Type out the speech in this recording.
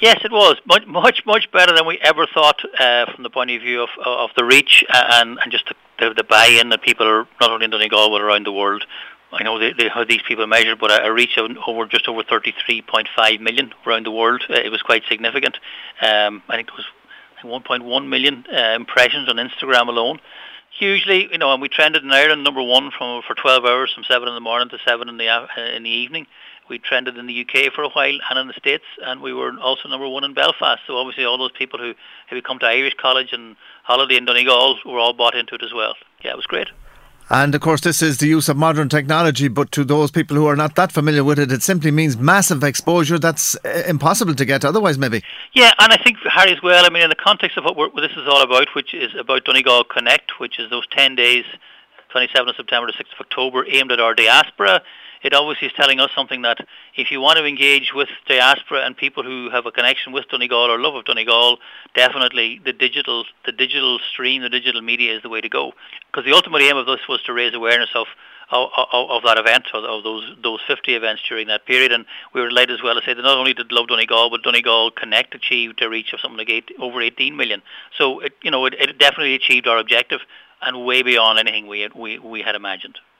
Yes, it was much better than we ever thought from the point of view of the reach and just the buy-in that people are not only in Donegal but around the world. I know they how these people measured, but a reach of just over 33.5 million around the world. It was quite significant. I think it was 1.1 million impressions on Instagram alone. Hugely, and we trended in Ireland number one for 12 hours from 7 in the morning to 7 in the evening. We trended in the UK for a while and in the States, and we were also number one in Belfast. So obviously all those people who have come to Irish College and holiday in Donegal were all bought into it as well. Yeah, it was great. And of course this is the use of modern technology, but to those people who are not that familiar with it, it simply means massive exposure that's impossible to get otherwise maybe. Yeah, and I think Harry as well, I mean in the context of what this is all about, which is about Donegal Connect, which is those 10 days, 27th of September to 6th of October, aimed at our diaspora. It obviously is telling us something that if you want to engage with diaspora and people who have a connection with Donegal or love of Donegal, definitely the digital stream, the digital media is the way to go. Because the ultimate aim of this was to raise awareness of that event, of those 50 events during that period. And we were delighted as well to say that not only did Love Donegal, but Donegal Connect achieved a reach of something like over 18 million. So it definitely achieved our objective and way beyond anything we had imagined.